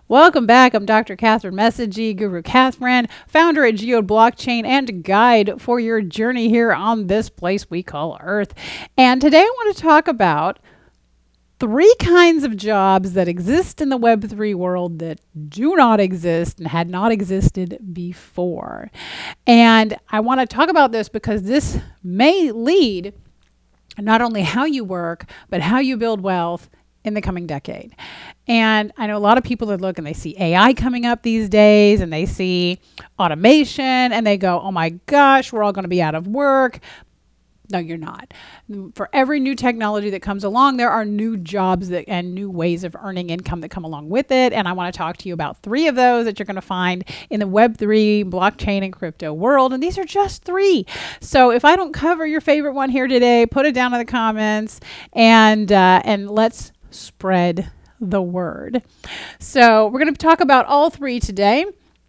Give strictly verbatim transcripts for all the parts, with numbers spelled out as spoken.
Welcome back. I'm Doctor Catherine Messagey, Guru Catherine, founder at Geode Blockchain and guide for your journey here on this place we call Earth. And today I want to talk about three kinds of jobs that exist in the Web three world that do not exist and had not existed before. And I want to talk about this because this may lead not only how you work, but how you build wealth in the coming decade. And I know a lot of people that look and they see A I coming up these days and they see automation and they go, oh my gosh, we're all going to be out of work. No, you're not. For every new technology that comes along, there are new jobs that, and new ways of earning income that come along with it. And I want to talk to you about three of those that you're going to find in the Web three, blockchain, and crypto world. And these are just three. So if I don't cover your favorite one here today, put it down in the comments and uh, and let's spread the word. So we're going to talk about all three today.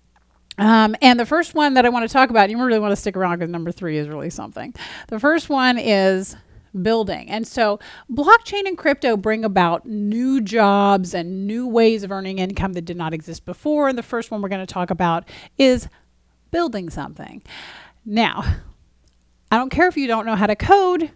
Um, and the first one that I want to talk about, you really want to stick around because number three is really something. The first one is building. And so blockchain and crypto bring about new jobs and new ways of earning income that did not exist before. And the first one we're going to talk about is building something. Now, I don't care if you don't know how to code.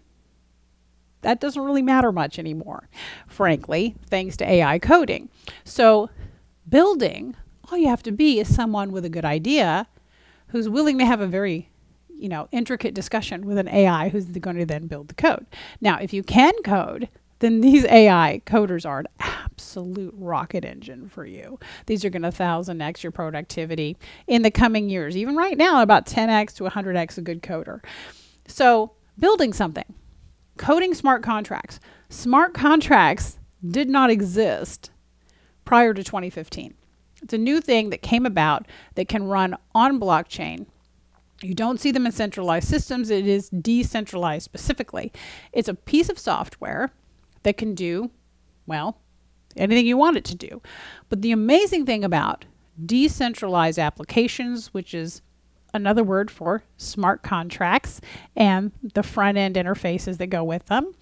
That doesn't really matter much anymore, frankly, thanks to A I coding. So building, all you have to be is someone with a good idea who's willing to have a very, you know, intricate discussion with an A I who's going to then build the code. Now, if you can code, then these A I coders are an absolute rocket engine for you. These are going to one thousand x your productivity in the coming years. Even right now, about ten x to one hundred x a good coder. So building something. Coding smart contracts. Smart contracts did not exist prior to twenty fifteen. It's a new thing that came about that can run on blockchain. You don't see them in centralized systems. It is decentralized specifically. It's a piece of software that can do, well, anything you want it to do. But the amazing thing about decentralized applications, which is another word for smart contracts and the front end interfaces that go with them,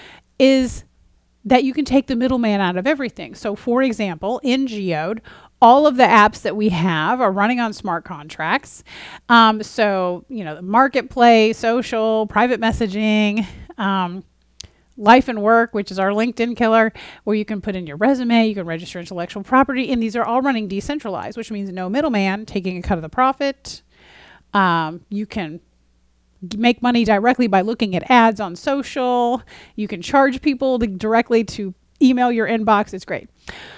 is that you can take the middleman out of everything. So for example, in Geode, all of the apps that we have are running on smart contracts. Um, so, you know, the marketplace, social, private messaging, um, life and work, which is our LinkedIn killer, where you can put in your resume, you can register intellectual property, and these are all running decentralized, which means no middleman taking a cut of the profit. Um, you can make money directly by looking at ads on social. You can charge people to directly to email your inbox. It's great.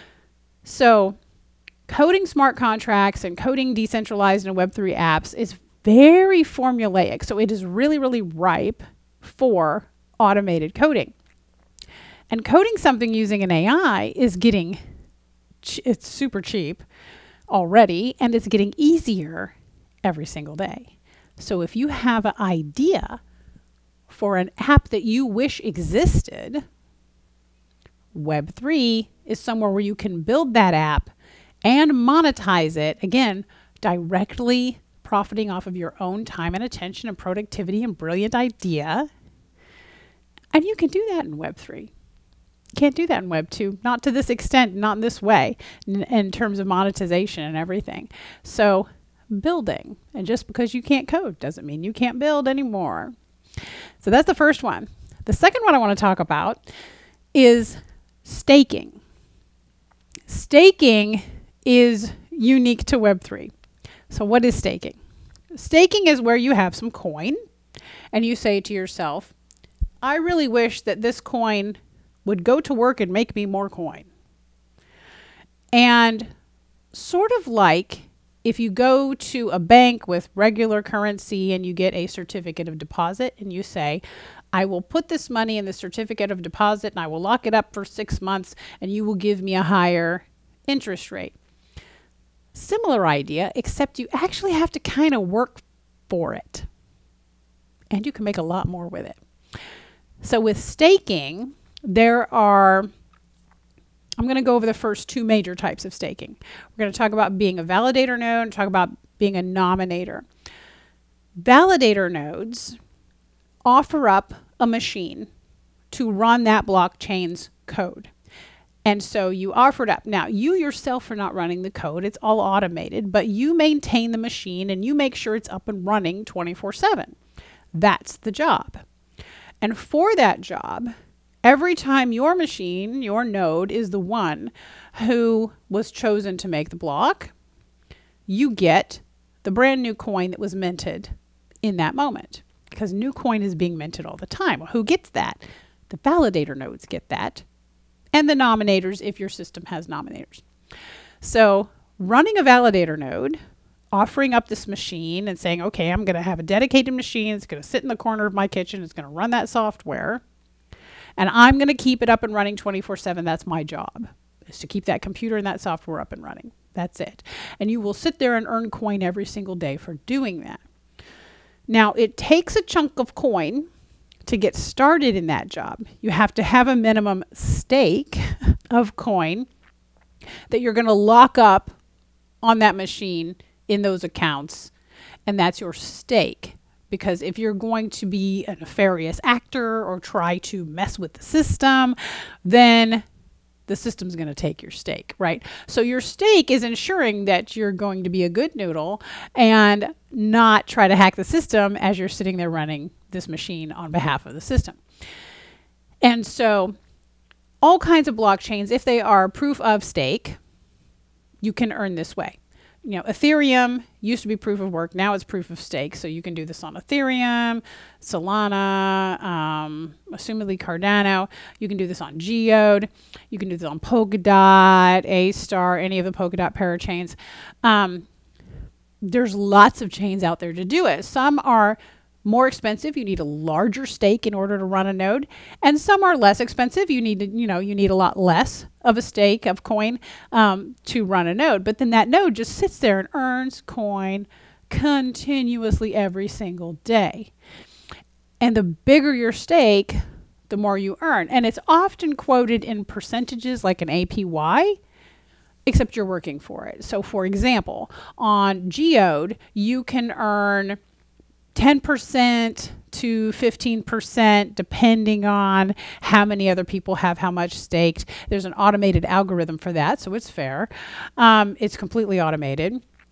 So coding smart contracts and coding decentralized in Web three apps is very formulaic. So it is really, really ripe for automated coding. And coding something using an A I is getting, ch- it's super cheap already, and it's getting easier every single day. So if you have an idea for an app that you wish existed, Web three is somewhere where you can build that app and monetize it, again, directly profiting off of your own time and attention and productivity and brilliant idea. And you can do that in Web three. You can't do that in Web two, not to this extent, not in this way, in, in terms of monetization and everything. So building, and just because you can't code doesn't mean you can't build anymore. So that's the first one. The second one I want to talk about is staking. Staking is unique to Web three. So what is staking? Staking is where you have some coin and you say to yourself, I really wish that this coin would go to work and make me more coin. And sort of like if you go to a bank with regular currency and you get a certificate of deposit and you say, I will put this money in the certificate of deposit and I will lock it up for six months and you will give me a higher interest rate. Similar idea, except you actually have to kind of work for it. And you can make a lot more with it. So with staking, there are, I'm going to go over the first two major types of staking. We're going to talk about being a validator node and talk about being a nominator. Validator nodes offer up a machine to run that blockchain's code. And so you offer it up. Now, you yourself are not running the code. It's all automated, but you maintain the machine and you make sure it's up and running twenty-four seven. That's the job. And for that job, every time your machine, your node, is the one who was chosen to make the block, you get the brand new coin that was minted in that moment. Because new coin is being minted all the time. Well, who gets that? The validator nodes get that. And the nominators, if your system has nominators. So running a validator node, offering up this machine and saying, okay, I'm going to have a dedicated machine. It's going to sit in the corner of my kitchen. It's going to run that software. And I'm going to keep it up and running twenty-four seven. That's my job, is to keep that computer and that software up and running. That's it. And you will sit there and earn coin every single day for doing that. Now, it takes a chunk of coin to get started in that job. You have to have a minimum stake of coin that you're going to lock up on that machine in those accounts. And that's your stake. Because if you're going to be a nefarious actor or try to mess with the system, then the system's going to take your stake, right? So your stake is ensuring that you're going to be a good noodle and not try to hack the system as you're sitting there running this machine on behalf of the system. And so all kinds of blockchains, if they are proof of stake, you can earn this way. You know, Ethereum used to be proof of work. Now it's proof of stake. So you can do this on Ethereum, Solana, um, assumedly Cardano. You can do this on Geode. You can do this on Polkadot, A-Star, any of the Polkadot parachains. Um, there's lots of chains out there to do it. Some are more expensive. You need a larger stake in order to run a node. And some are less expensive. You need to, you know, you need a lot less of a stake of coin um, to run a node. But then that node just sits there and earns coin continuously every single day. And the bigger your stake, the more you earn. And it's often quoted in percentages like an A P Y, except you're working for it. So for example, on Geode, you can earn ten percent to fifteen percent depending on how many other people have how much staked. There's an automated algorithm for that, so it's fair. Um, it's completely automated.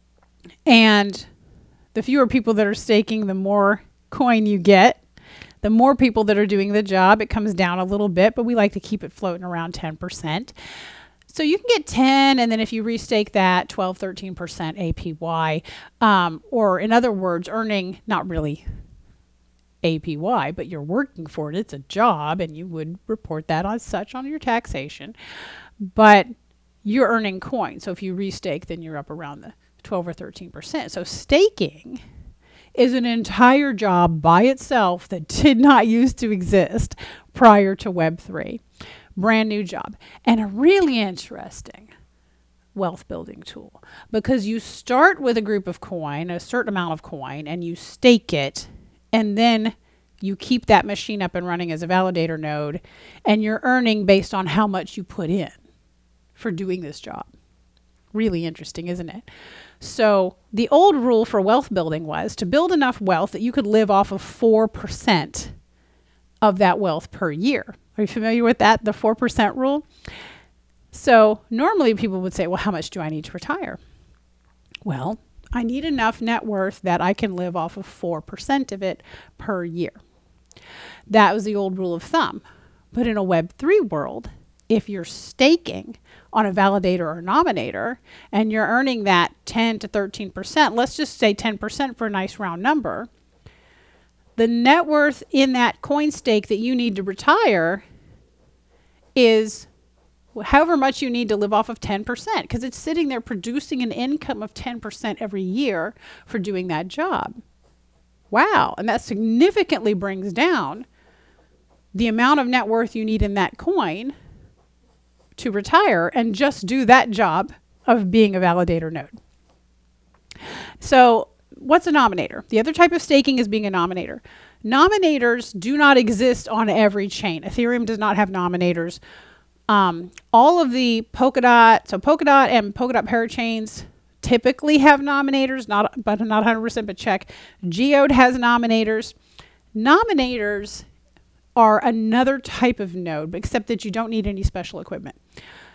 And the fewer people that are staking, the more coin you get. The more people that are doing the job, it comes down a little bit, but we like to keep it floating around ten percent. So you can get ten, and then if you restake that, twelve, thirteen percent A P Y, um, or in other words, earning not really A P Y, but you're working for it. It's a job, and you would report that as such on your taxation. But you're earning coin. So if you restake, then you're up around the twelve or thirteen percent. So staking is an entire job by itself that did not used to exist prior to Web three. Brand new job, and a really interesting wealth building tool, because you start with a group of coin, a certain amount of coin, and you stake it, and then you keep that machine up and running as a validator node, and you're earning based on how much you put in for doing this job. Really interesting, isn't it? So the old rule for wealth building was to build enough wealth that you could live off of four percent of that wealth per year. Are you familiar with that, the four percent rule? So normally people would say, well, how much do I need to retire? Well, I need enough net worth that I can live off of four percent of it per year. That was the old rule of thumb. But in a Web three world, if you're staking on a validator or nominator and you're earning that ten to thirteen percent, let's just say ten percent for a nice round number, the net worth in that coin stake that you need to retire is however much you need to live off of ten percent, because it's sitting there producing an income of ten percent every year for doing that job. Wow. And that significantly brings down the amount of net worth you need in that coin to retire and just do that job of being a validator node. So what's a nominator? The other type of staking is being a nominator. Nominators do not exist on every chain. Ethereum does not have nominators. Um, all of the Polkadot, so Polkadot and Polkadot parachains typically have nominators, not but not one hundred percent, but check. Geode has nominators. Nominators are another type of node, except that you don't need any special equipment.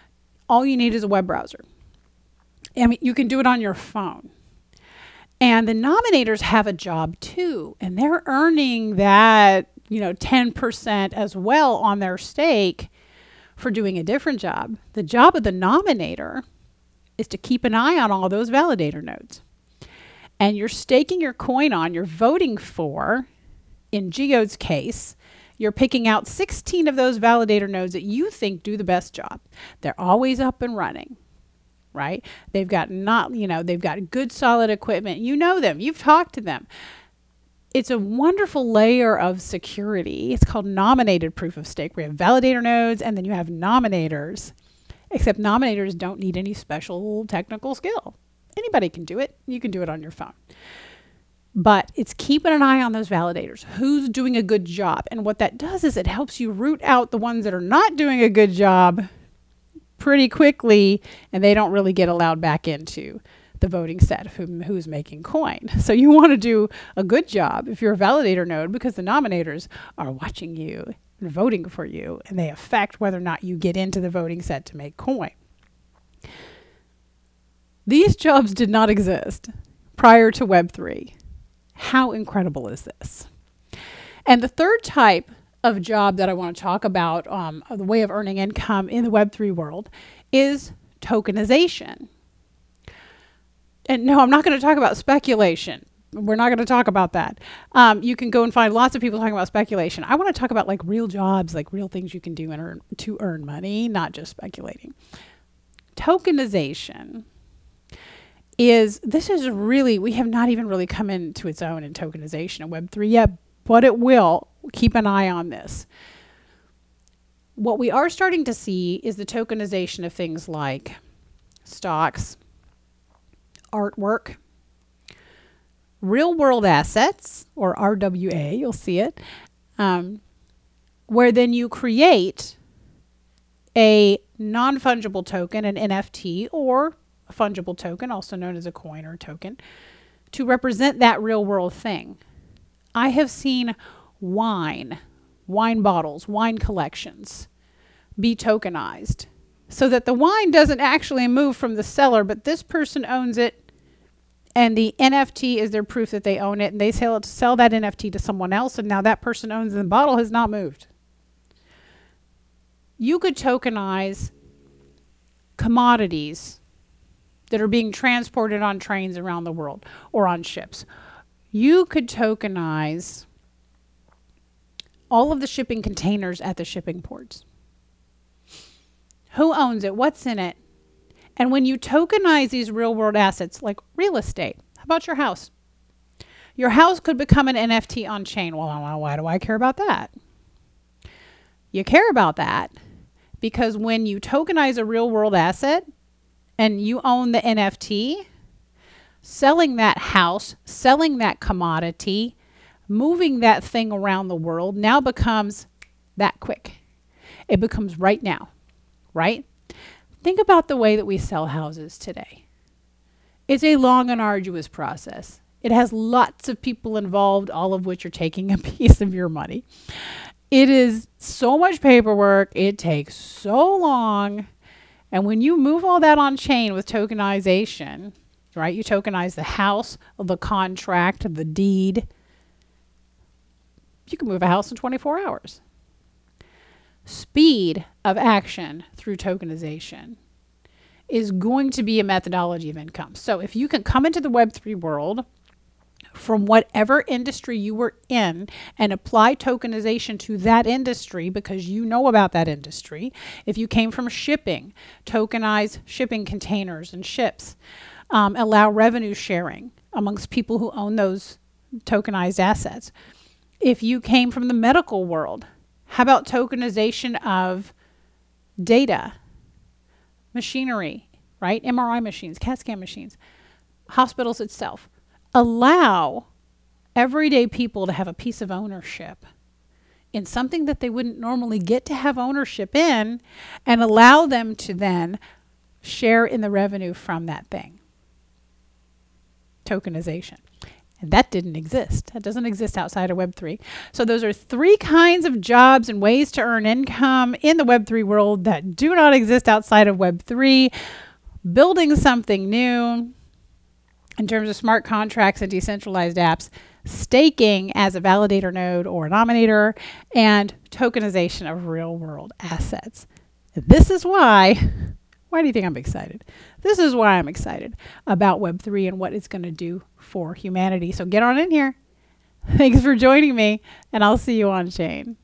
all you need is a web browser. I mean, you can do it on your phone. And the nominators have a job too, and they're earning that, you know, ten percent as well on their stake for doing a different job. The job of the nominator is to keep an eye on all those validator nodes. And you're staking your coin on, you're voting for, in Geode's case, you're picking out sixteen of those validator nodes that you think do the best job. They're always up and running. Right? They've got not, you know, they've got good solid equipment. You know them. You've talked to them. It's a wonderful layer of security. It's called nominated proof of stake. We have validator nodes and then you have nominators, except nominators don't need any special technical skill. Anybody can do it. You can do it on your phone. But it's keeping an eye on those validators. Who's doing a good job? And what that does is it helps you root out the ones that are not doing a good job pretty quickly, and they don't really get allowed back into the voting set of who, who's making coin. So you want to do a good job if you're a validator node, because the nominators are watching you and voting for you, and they affect whether or not you get into the voting set to make coin. These jobs did not exist prior to Web three. How incredible is this? And the third type of job that I want to talk about, um, the way of earning income in the Web three world, is tokenization. And no, I'm not going to talk about speculation. We're not going to talk about that. Um, you can go and find lots of people talking about speculation. I want to talk about like real jobs, like real things you can do and earn, to earn money, not just speculating. Tokenization is, this is really, we have not even really come into its own in tokenization in Web three yet, but it will. Keep an eye on this. What we are starting to see is the tokenization of things like stocks, artwork, real world assets, or R W A, you'll see it, um, where then you create a non-fungible token, an N F T, or a fungible token, also known as a coin or a token, to represent that real world thing. I have seen wine, wine bottles, wine collections be tokenized so that the wine doesn't actually move from the seller, but this person owns it and the N F T is their proof that they own it, and they sell it, sell that N F T to someone else, and now that person owns the bottle has not moved. You could tokenize commodities that are being transported on trains around the world or on ships. You could tokenize all of the shipping containers at the shipping ports. Who owns it? What's in it? And when you tokenize these real world assets like real estate, how about your house? Your house could become an N F T on chain. Well, why do I care about that? You care about that because when you tokenize a real world asset and you own the N F T, selling that house, selling that commodity, moving that thing around the world now becomes that quick. It becomes right now, right? Think about the way that we sell houses today. It's a long and arduous process. It has lots of people involved, all of which are taking a piece of your money. It is so much paperwork. It takes so long. And when you move all that on chain with tokenization, right? You tokenize the house, the contract, the deed. You can move a house in twenty-four hours. Speed of action through tokenization is going to be a methodology of income. So if you can come into the Web three world from whatever industry you were in and apply tokenization to that industry because you know about that industry. If you came from shipping, tokenize shipping containers and ships. Um, allow revenue sharing amongst people who own those tokenized assets. If you came from the medical world, how about tokenization of data, machinery, right? M R I machines, CAT scan machines, hospitals itself. Allow everyday people to have a piece of ownership in something that they wouldn't normally get to have ownership in, and allow them to then share in the revenue from that thing. Tokenization. And that didn't exist. That doesn't exist outside of Web three. So those are three kinds of jobs and ways to earn income in the Web three world that do not exist outside of Web three. Building something new in terms of smart contracts and decentralized apps, staking as a validator node or a nominator, and tokenization of real world assets. This is why, why do you think I'm excited? This is why I'm excited about Web three and what it's going to do for humanity. So get on in here. Thanks for joining me, and I'll see you on chain.